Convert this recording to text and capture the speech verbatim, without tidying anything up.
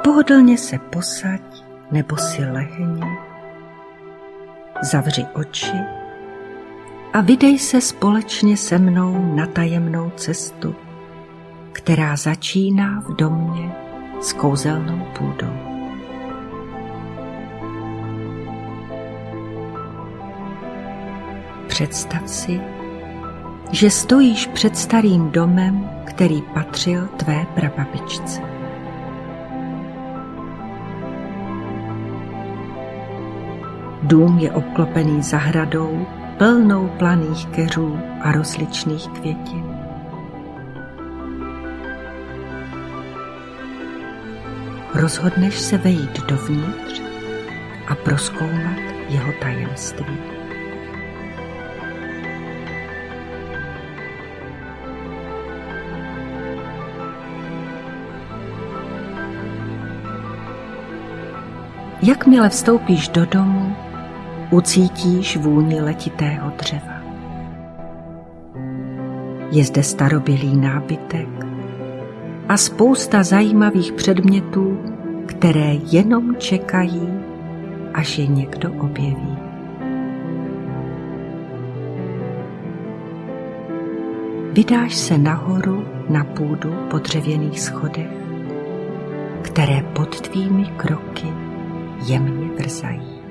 Pohodlně se posaď nebo si lehni, zavři oči a vydej se společně se mnou na tajemnou cestu, která začíná v domě s kouzelnou půdou. Představ si, že stojíš před starým domem, který patřil tvé prababičce. Dům je obklopený zahradou plnou planých keřů a rozličných květin. Rozhodneš se vejít dovnitř a prozkoumat jeho tajemství. Jakmile vstoupíš do domu, ucítíš vůni letitého dřeva. Je zde starobylý nábytek a spousta zajímavých předmětů, které jenom čekají, až je někdo objeví. Vydáš se nahoru na půdu po dřevěných schodech, které pod tvými kroky jemně vrzají.